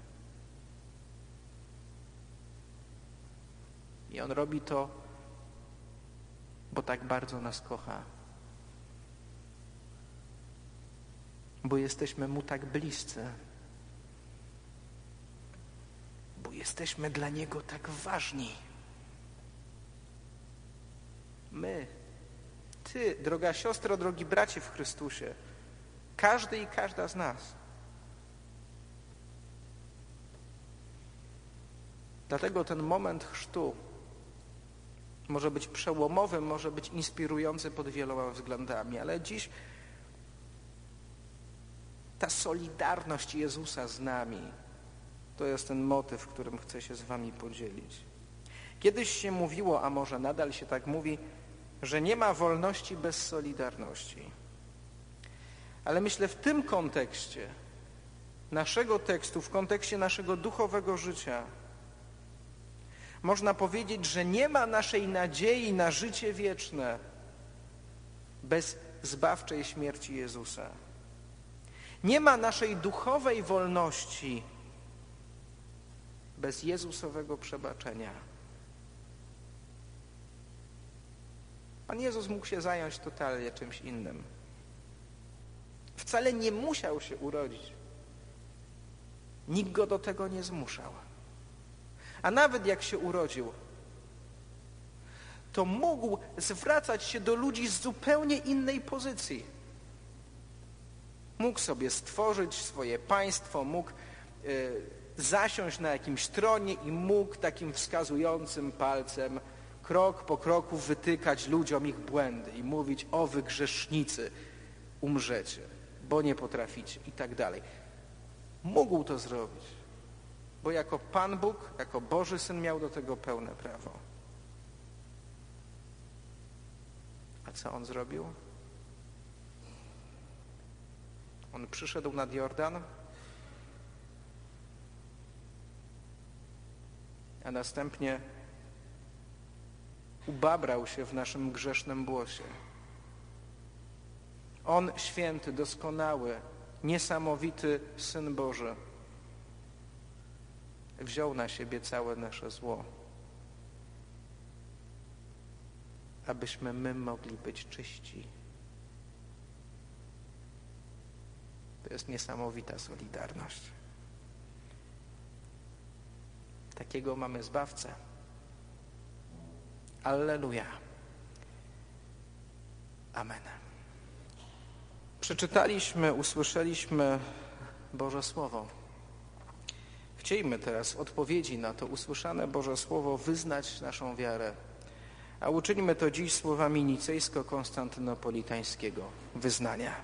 I On robi to, bo tak bardzo nas kocha. Bo jesteśmy Mu tak bliscy. Bo jesteśmy dla Niego tak ważni. My, Ty, droga siostro, drogi bracie w Chrystusie, każdy i każda z nas. Dlatego ten moment chrztu może być przełomowy, może być inspirujący pod wieloma względami, ale dziś ta solidarność Jezusa z nami, to jest ten motyw, którym chcę się z wami podzielić. Kiedyś się mówiło, a może nadal się tak mówi, że nie ma wolności bez solidarności. Ale myślę, w tym kontekście naszego tekstu, w kontekście naszego duchowego życia, można powiedzieć, że nie ma naszej nadziei na życie wieczne bez zbawczej śmierci Jezusa. Nie ma naszej duchowej wolności bez Jezusowego przebaczenia. Pan Jezus mógł się zająć totalnie czymś innym. Wcale nie musiał się urodzić. Nikt go do tego nie zmuszał. A nawet jak się urodził, to mógł zwracać się do ludzi z zupełnie innej pozycji. Mógł sobie stworzyć swoje państwo, mógł y, zasiąść na jakimś tronie i mógł takim wskazującym palcem krok po kroku wytykać ludziom ich błędy i mówić: o wy grzesznicy, umrzecie. bo nie potraficie i tak dalej. Mógł to zrobić, bo jako Pan Bóg, jako Boży Syn miał do tego pełne prawo. A co On zrobił? On przyszedł nad Jordan, a następnie ubabrał się w naszym grzesznym błocie. On, święty, doskonały, niesamowity Syn Boży, wziął na siebie całe nasze zło, abyśmy my mogli być czyści. To jest niesamowita solidarność. Takiego mamy Zbawcę. Alleluja. Amen. Przeczytaliśmy, usłyszeliśmy Boże Słowo. Chciejmy teraz w odpowiedzi na to usłyszane Boże Słowo wyznać naszą wiarę. A uczyńmy to dziś słowami nicejsko-konstantynopolitańskiego wyznania.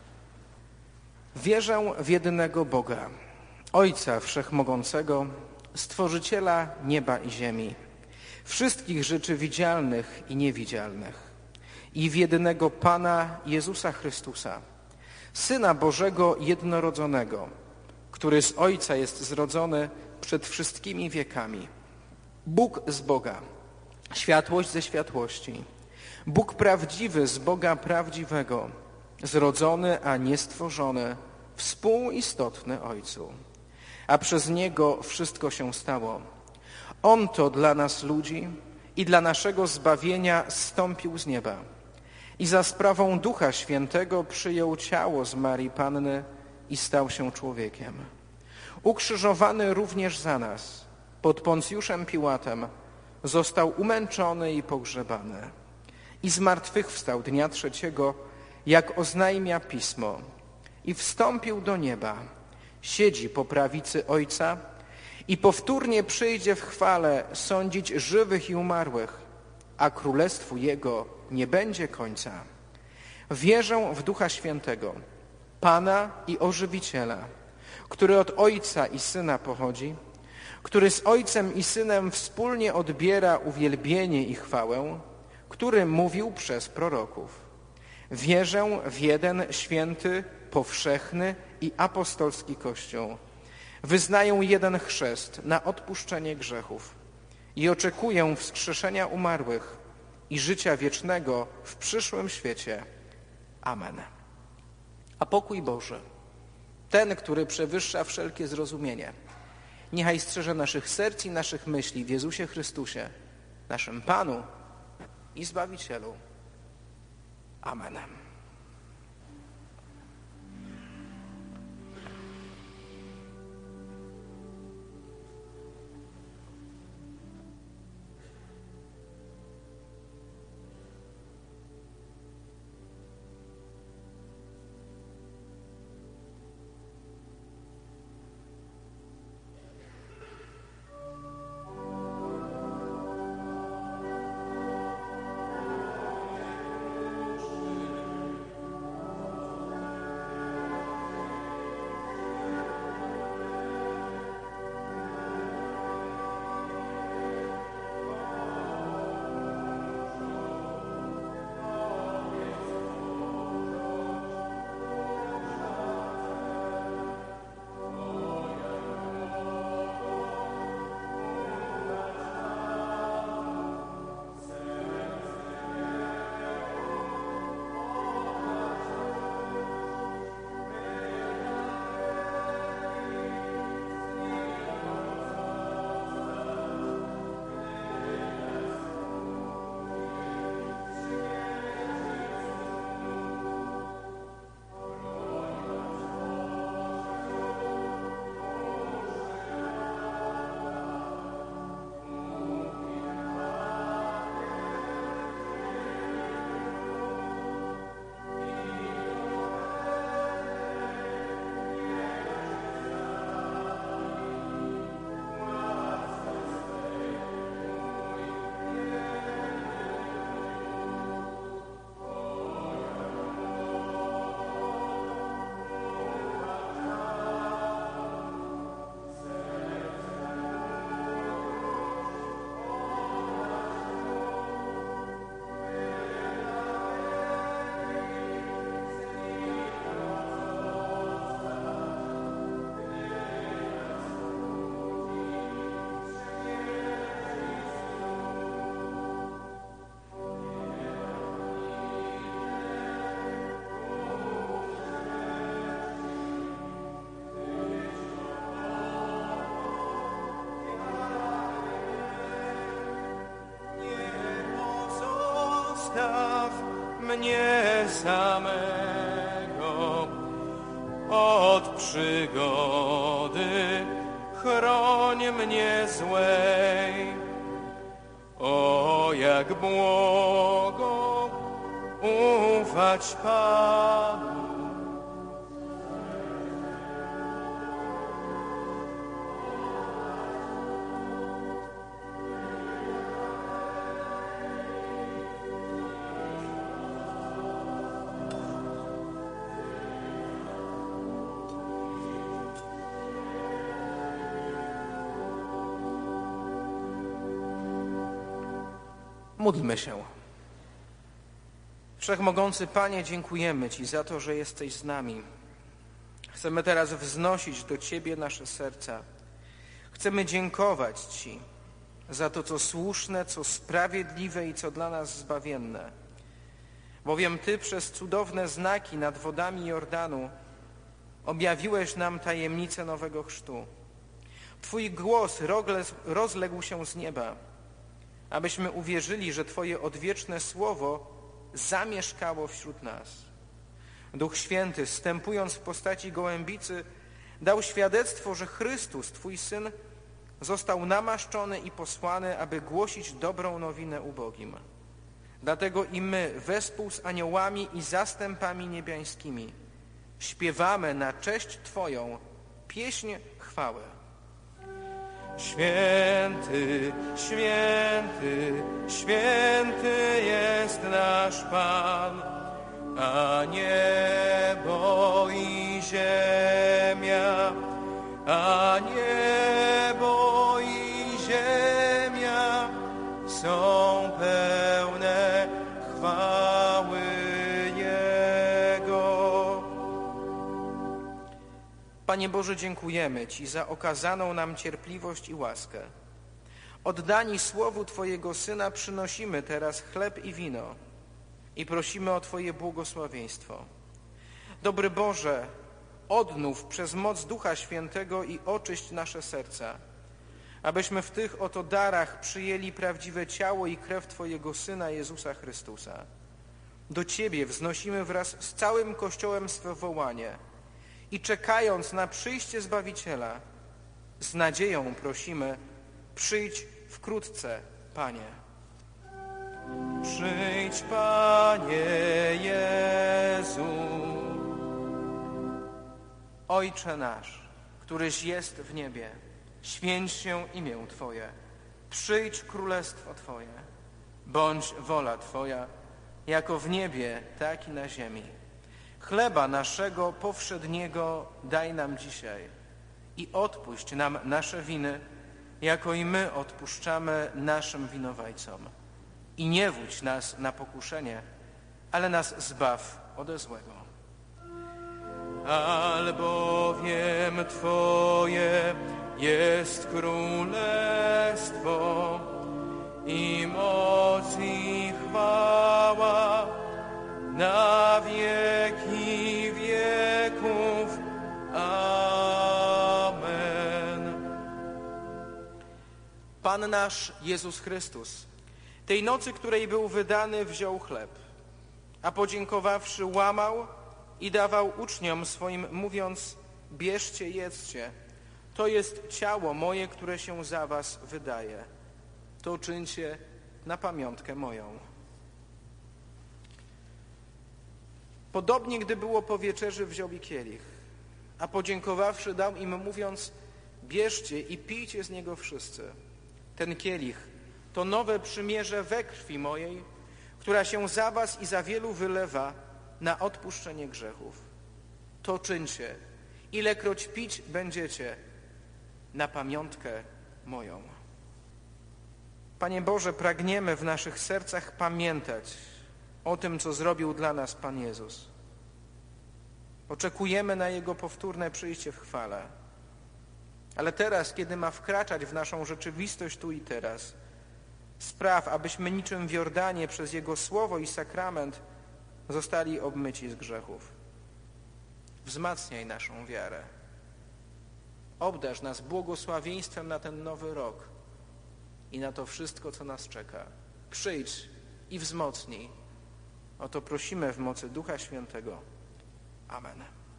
Wierzę w jedynego Boga, Ojca Wszechmogącego, Stworzyciela nieba i ziemi, wszystkich rzeczy widzialnych i niewidzialnych, i w jedynego Pana Jezusa Chrystusa, Syna Bożego jednorodzonego, który z Ojca jest zrodzony przed wszystkimi wiekami. Bóg z Boga, światłość ze światłości, Bóg prawdziwy z Boga prawdziwego, zrodzony, a nie stworzony, współistotny Ojcu. A przez Niego wszystko się stało. On to dla nas ludzi i dla naszego zbawienia zstąpił z nieba i za sprawą Ducha Świętego przyjął ciało z Marii Panny i stał się człowiekiem. Ukrzyżowany również za nas, pod Poncjuszem Piłatem, został umęczony i pogrzebany. I zmartwychwstał dnia trzeciego, jak oznajmia Pismo, i wstąpił do nieba, siedzi po prawicy Ojca i powtórnie przyjdzie w chwale sądzić żywych i umarłych, a królestwu Jego nie będzie końca. Wierzę w Ducha Świętego, Pana i Ożywiciela, który od Ojca i Syna pochodzi, który z Ojcem i Synem wspólnie odbiera uwielbienie i chwałę, który mówił przez proroków. Wierzę w jeden święty, powszechny i apostolski Kościół. Wyznaję jeden chrzest na odpuszczenie grzechów i oczekuję wskrzeszenia umarłych i życia wiecznego w przyszłym świecie. Amen. A pokój Boży, ten, który przewyższa wszelkie zrozumienie, niechaj strzeże naszych serc i naszych myśli w Jezusie Chrystusie, naszym Panu i Zbawicielu. Amen. zostaw mnie samego od przygody, chroń mnie złej. O, jak błogo ufać Panu. Módlmy się. Wszechmogący Panie, dziękujemy Ci za to, że jesteś z nami. Chcemy teraz wznosić do Ciebie nasze serca. Chcemy dziękować Ci za to, co słuszne, co sprawiedliwe i co dla nas zbawienne. Bowiem Ty przez cudowne znaki nad wodami Jordanu objawiłeś nam tajemnicę nowego chrztu. Twój głos rozległ się z nieba, abyśmy uwierzyli, że Twoje odwieczne słowo zamieszkało wśród nas. Duch Święty, wstępując w postaci gołębicy, dał świadectwo, że Chrystus, Twój Syn, został namaszczony i posłany, aby głosić dobrą nowinę ubogim. Dlatego i my, wespół z aniołami i zastępami niebiańskimi, śpiewamy na cześć Twoją pieśń chwały. Święty, święty, święty jest nasz Pan, a niebo i ziemia, a niebo i ziemia są pełne chwały Jego. Panie Boże, dziękujemy Ci za okazaną nam cierpliwość i łaskę. Oddani słowu Twojego Syna przynosimy teraz chleb i wino i prosimy o Twoje błogosławieństwo. Dobry Boże, odnów przez moc Ducha Świętego i oczyść nasze serca, abyśmy w tych oto darach przyjęli prawdziwe ciało i krew Twojego Syna Jezusa Chrystusa. Do Ciebie wznosimy wraz z całym Kościołem swe wołanie i czekając na przyjście Zbawiciela, z nadzieją prosimy: przyjdź wkrótce, Panie. Przyjdź, Panie Jezu. Ojcze nasz, któryś jest w niebie, święć się imię Twoje. Przyjdź królestwo Twoje. Bądź wola Twoja, jako w niebie, tak i na ziemi. Chleba naszego powszedniego daj nam dzisiaj i odpuść nam nasze winy, jako i my odpuszczamy naszym winowajcom. I nie wódź nas na pokuszenie, ale nas zbaw ode złego. Albowiem Twoje jest królestwo i moc i chwała na wieki wieków. Amen. Pan nasz Jezus Chrystus tej nocy, której był wydany, wziął chleb, a podziękowawszy łamał i dawał uczniom swoim, mówiąc: bierzcie, jedzcie, to jest ciało moje, które się za was wydaje. To czyńcie na pamiątkę moją. Podobnie, gdy było po wieczerzy, wziął i kielich, a podziękowawszy dał im, mówiąc: bierzcie i pijcie z niego wszyscy. Ten kielich to nowe przymierze we krwi mojej, która się za was i za wielu wylewa na odpuszczenie grzechów. To czyńcie, ilekroć pić będziecie, na pamiątkę moją. Panie Boże, pragniemy w naszych sercach pamiętać o tym, co zrobił dla nas Pan Jezus. Oczekujemy na Jego powtórne przyjście w chwale. Ale teraz, kiedy ma wkraczać w naszą rzeczywistość tu i teraz, spraw, abyśmy niczym w Jordanie przez Jego słowo i sakrament zostali obmyci z grzechów. Wzmacniaj naszą wiarę. Obdarz nas błogosławieństwem na ten nowy rok i na to wszystko, co nas czeka. Przyjdź i wzmocnij O to prosimy w mocy Ducha Świętego. Amen.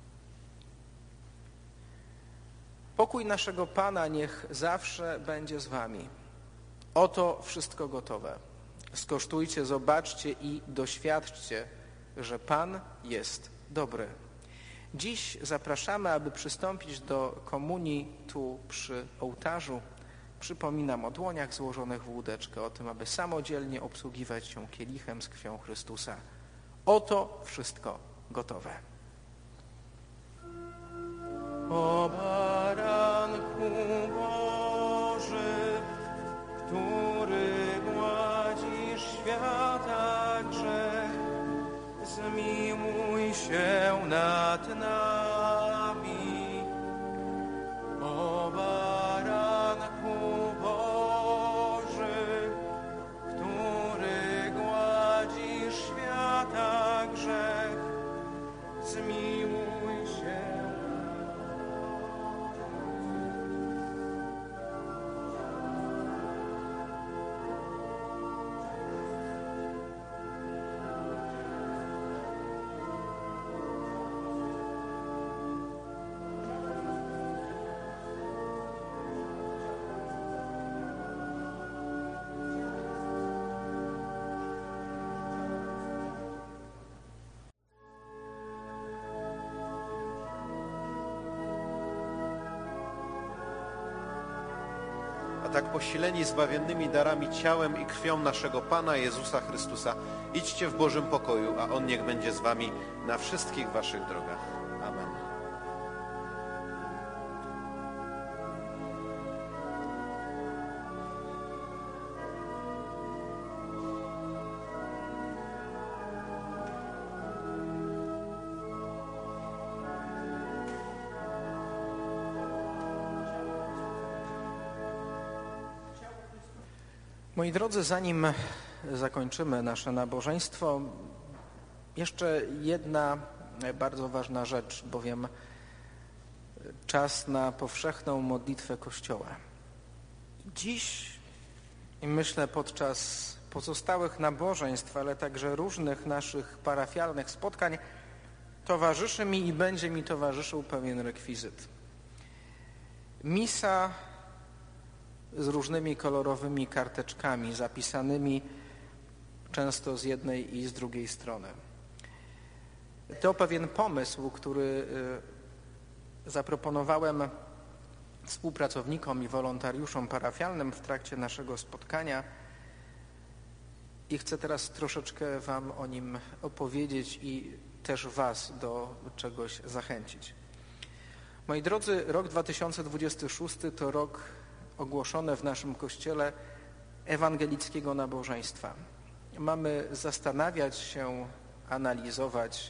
Pokój naszego Pana niech zawsze będzie z wami. Oto wszystko gotowe. Skosztujcie, zobaczcie i doświadczcie, że Pan jest dobry. Dziś zapraszamy, aby przystąpić do komunii tu przy ołtarzu. Przypominam o dłoniach złożonych w łódeczkę, o tym, aby samodzielnie obsługiwać się kielichem z krwią Chrystusa. Oto wszystko gotowe. O baranku Boży, który gładzisz świata grzech, zmiłuj się nad nami. O baranku Boży, który gładzisz świata grzech, zmiłuj się.
A tak posileni zbawiennymi darami ciałem i krwią naszego Pana Jezusa Chrystusa, idźcie w Bożym pokoju, a On niech będzie z wami na wszystkich waszych drogach. Amen.
Moi drodzy, zanim zakończymy nasze nabożeństwo, jeszcze jedna bardzo ważna rzecz, bowiem czas na powszechną modlitwę Kościoła. Dziś, i myślę podczas pozostałych nabożeństw, ale także różnych naszych parafialnych spotkań, towarzyszy mi i będzie mi towarzyszył pewien rekwizyt. Misa z różnymi kolorowymi karteczkami zapisanymi często z jednej i z drugiej strony. To pewien pomysł, który zaproponowałem współpracownikom i wolontariuszom parafialnym w trakcie naszego spotkania i chcę teraz troszeczkę wam o nim opowiedzieć i też was do czegoś zachęcić. Moi drodzy, rok dwa tysiące dwudziesty szósty to rok ogłoszone w naszym Kościele ewangelickiego nabożeństwa. Mamy zastanawiać się, analizować,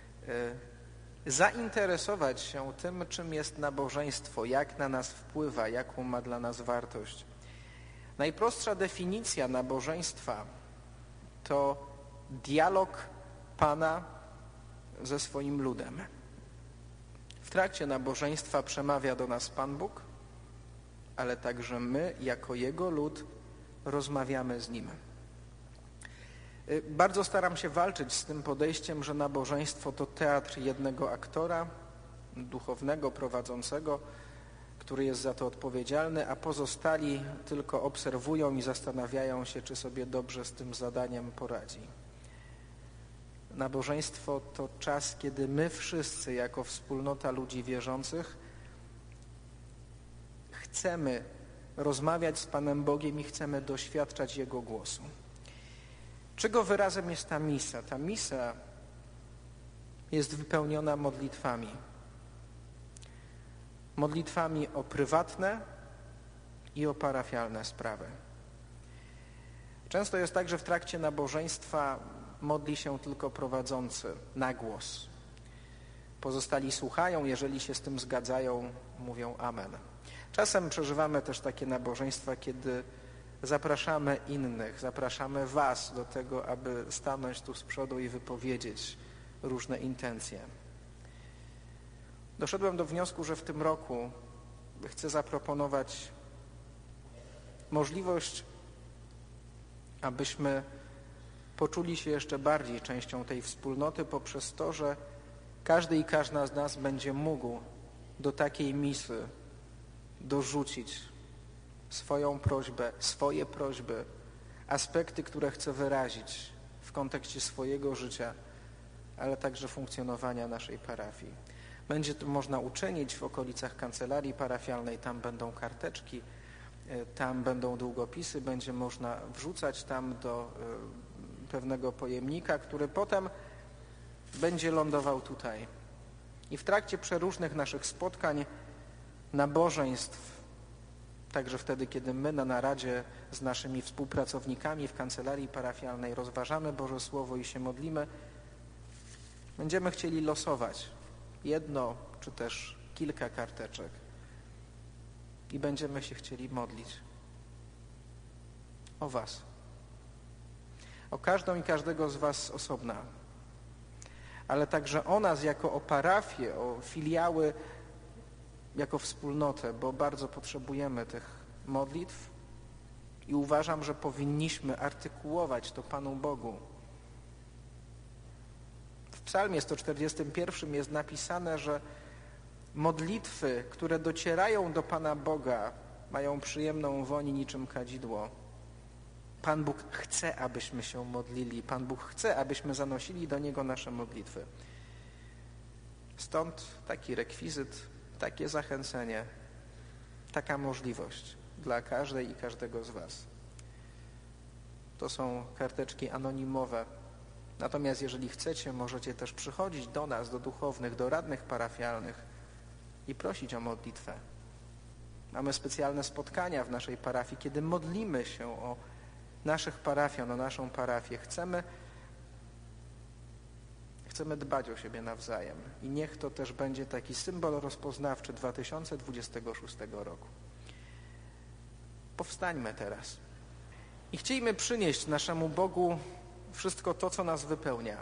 zainteresować się tym, czym jest nabożeństwo, jak na nas wpływa, jaką ma dla nas wartość. Najprostsza definicja nabożeństwa to dialog Pana ze swoim ludem. W trakcie nabożeństwa przemawia do nas Pan Bóg, ale także my, jako Jego lud, rozmawiamy z Nim. Bardzo staram się walczyć z tym podejściem, że nabożeństwo to teatr jednego aktora, duchownego, prowadzącego, który jest za to odpowiedzialny, a pozostali tylko obserwują i zastanawiają się, czy sobie dobrze z tym zadaniem poradzi. Nabożeństwo to czas, kiedy my wszyscy, jako wspólnota ludzi wierzących, chcemy rozmawiać z Panem Bogiem i chcemy doświadczać Jego głosu. Czego wyrazem jest ta misa? Ta misa jest wypełniona modlitwami. Modlitwami o prywatne i o parafialne sprawy. Często jest tak, że w trakcie nabożeństwa modli się tylko prowadzący na głos. Pozostali słuchają, jeżeli się z tym zgadzają, mówią amen. Czasem przeżywamy też takie nabożeństwa, kiedy zapraszamy innych, zapraszamy was do tego, aby stanąć tu z przodu i wypowiedzieć różne intencje. Doszedłem do wniosku, że w tym roku chcę zaproponować możliwość, abyśmy poczuli się jeszcze bardziej częścią tej wspólnoty poprzez to, że każdy i każda z nas będzie mógł do takiej misy dorzucić swoją prośbę, swoje prośby, aspekty, które chce wyrazić w kontekście swojego życia, ale także funkcjonowania naszej parafii. Będzie to można uczynić w okolicach kancelarii parafialnej, tam będą karteczki, tam będą długopisy, będzie można wrzucać tam do pewnego pojemnika, który potem będzie lądował tutaj. I w trakcie przeróżnych naszych spotkań, nabożeństw, także wtedy, kiedy my na naradzie z naszymi współpracownikami w kancelarii parafialnej rozważamy Boże Słowo i się modlimy, będziemy chcieli losować jedno czy też kilka karteczek i będziemy się chcieli modlić o was, o każdą i każdego z was z osobna, ale także o nas jako o parafię, o filiały, jako wspólnotę, bo bardzo potrzebujemy tych modlitw i uważam, że powinniśmy artykułować to Panu Bogu. W Psalmie sto czterdziestym pierwszym jest napisane, że modlitwy, które docierają do Pana Boga, mają przyjemną woń niczym kadzidło. Pan Bóg chce, abyśmy się modlili. Pan Bóg chce, abyśmy zanosili do Niego nasze modlitwy. Stąd taki rekwizyt, takie zachęcenie, taka możliwość dla każdej i każdego z was. To są karteczki anonimowe. Natomiast jeżeli chcecie, możecie też przychodzić do nas, do duchownych, do radnych parafialnych i prosić o modlitwę. Mamy specjalne spotkania w naszej parafii, kiedy modlimy się o naszych parafian, o naszą parafię. Chcemy, chcemy dbać o siebie nawzajem i niech to też będzie taki symbol rozpoznawczy dwa tysiące dwudziestego szóstego roku. Powstańmy teraz i chcielibyśmy przynieść naszemu Bogu wszystko to, co nas wypełnia,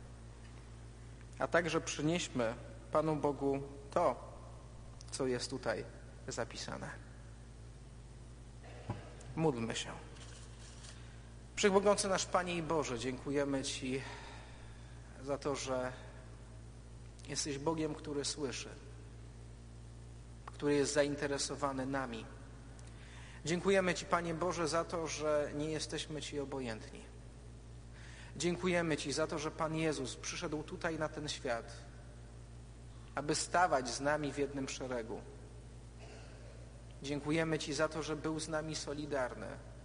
a także przynieśmy Panu Bogu to, co jest tutaj zapisane. Módlmy się. Wszechmogący nasz Panie i Boże, dziękujemy Ci za to, że jesteś Bogiem, który słyszy, który jest zainteresowany nami. Dziękujemy Ci, Panie Boże, za to, że nie jesteśmy Ci obojętni. Dziękujemy Ci za to, że Pan Jezus przyszedł tutaj na ten świat, aby stawać z nami w jednym szeregu. Dziękujemy Ci za to, że był z nami solidarny,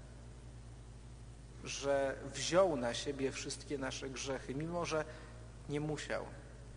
że wziął na siebie wszystkie nasze grzechy, mimo że nie musiał.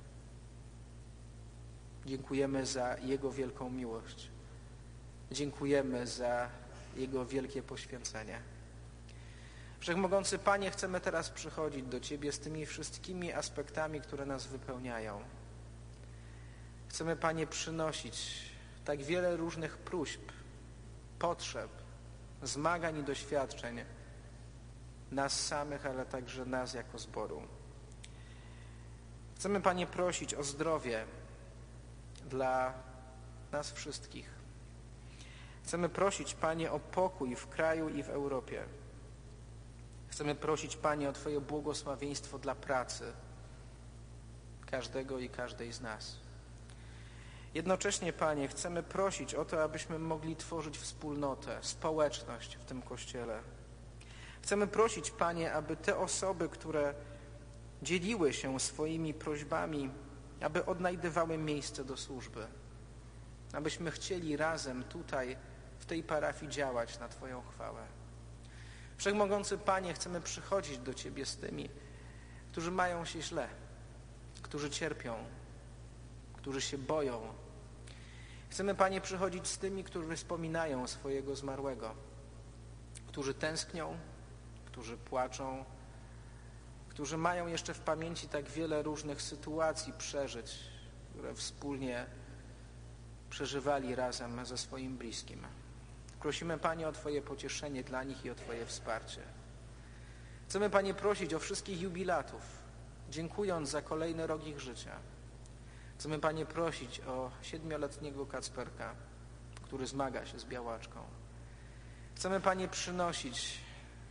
Dziękujemy za Jego wielką miłość. Dziękujemy za Jego wielkie poświęcenie. Wszechmogący Panie, chcemy teraz przychodzić do Ciebie z tymi wszystkimi aspektami, które nas wypełniają. Chcemy, Panie, przynosić tak wiele różnych próśb, potrzeb, zmagań i doświadczeń nas samych, ale także nas jako zboru. Chcemy, Panie, prosić o zdrowie dla nas wszystkich. Chcemy prosić, Panie, o pokój w kraju i w Europie. Chcemy prosić, Panie, o Twoje błogosławieństwo dla pracy każdego i każdej z nas. Jednocześnie, Panie, chcemy prosić o to, abyśmy mogli tworzyć wspólnotę, społeczność w tym Kościele. Chcemy prosić, Panie, aby te osoby, które dzieliły się swoimi prośbami, aby odnajdywały miejsce do służby. Abyśmy chcieli razem tutaj, w tej parafii działać na Twoją chwałę. Wszechmogący Panie, chcemy przychodzić do Ciebie z tymi, którzy mają się źle, którzy cierpią, którzy się boją. Chcemy, Panie, przychodzić z tymi, którzy wspominają swojego zmarłego, którzy tęsknią, którzy płaczą, którzy mają jeszcze w pamięci tak wiele różnych sytuacji, przeżyć, które wspólnie przeżywali razem ze swoim bliskim. Prosimy, Panie, o Twoje pocieszenie dla nich i o Twoje wsparcie. Chcemy, Panie, prosić o wszystkich jubilatów, dziękując za kolejny rok ich życia. Chcemy, Panie, prosić o siedmioletniego Kacperka, który zmaga się z białaczką. Chcemy, Panie, przynosić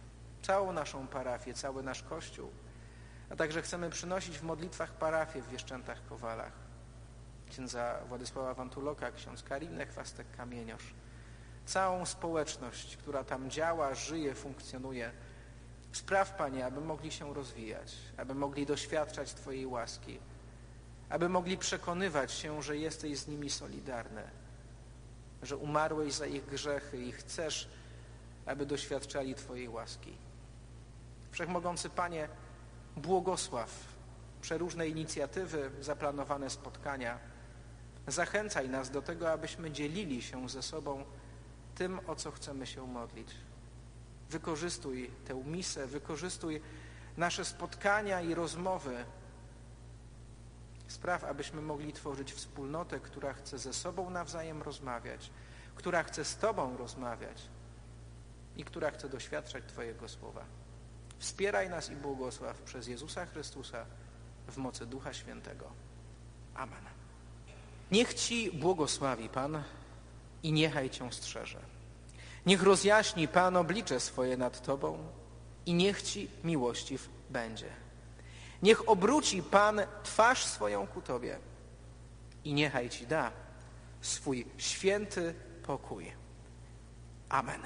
całą naszą parafię, cały nasz Kościół, a także chcemy przynosić w modlitwach parafię w Wieszczętach-Kowalach. Księdza Władysława Wantuloka, ksiądz Karinę Chwastek-Kamieniosz, całą społeczność, która tam działa, żyje, funkcjonuje. Spraw, Panie, aby mogli się rozwijać, aby mogli doświadczać Twojej łaski, aby mogli przekonywać się, że jesteś z nimi solidarny, że umarłeś za ich grzechy i chcesz, aby doświadczali Twojej łaski. Wszechmogący Panie, błogosław przeróżne inicjatywy, zaplanowane spotkania. Zachęcaj nas do tego, abyśmy dzielili się ze sobą tym, o co chcemy się modlić. Wykorzystuj tę misę, wykorzystuj nasze spotkania i rozmowy. Spraw, abyśmy mogli tworzyć wspólnotę, która chce ze sobą nawzajem rozmawiać, która chce z Tobą rozmawiać i która chce doświadczać Twojego słowa. Wspieraj nas i błogosław przez Jezusa Chrystusa w mocy Ducha Świętego. Amen. Niech Ci błogosławi Pan i niechaj Cię strzeże. Niech rozjaśni Pan oblicze swoje nad Tobą i niech Ci miłościw będzie. Niech obróci Pan twarz swoją ku Tobie i niechaj Ci da swój święty pokój. Amen.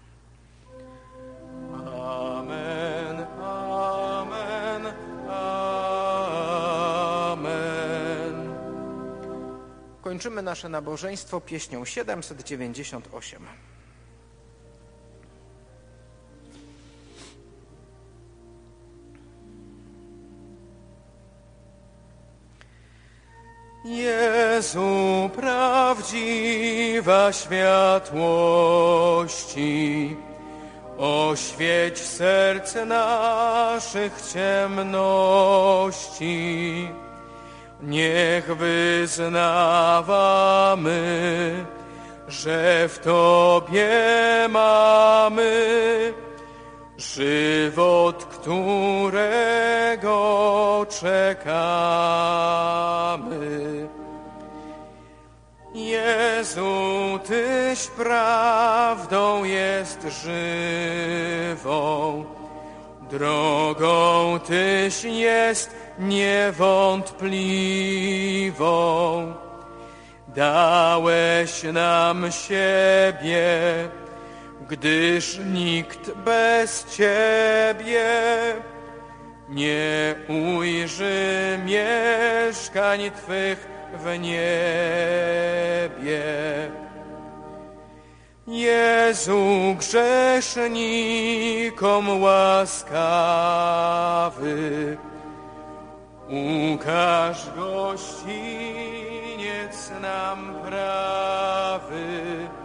Amen, amen, amen. Kończymy nasze nabożeństwo pieśnią siedemset dziewięćdziesiąt osiem. Jezu, prawdziwa światłości, oświeć serce naszych ciemności. Niech wyznawamy, że w Tobie mamy żywot, którego czekamy. Jezu, Tyś prawdą jest żywą, drogą Tyś jest niewątpliwą. Dałeś nam siebie, gdyż nikt bez Ciebie nie ujrzy mieszkań Twych w niebie. Jezu, grzesznikom łaskawy, ukaż gościniec nam prawy.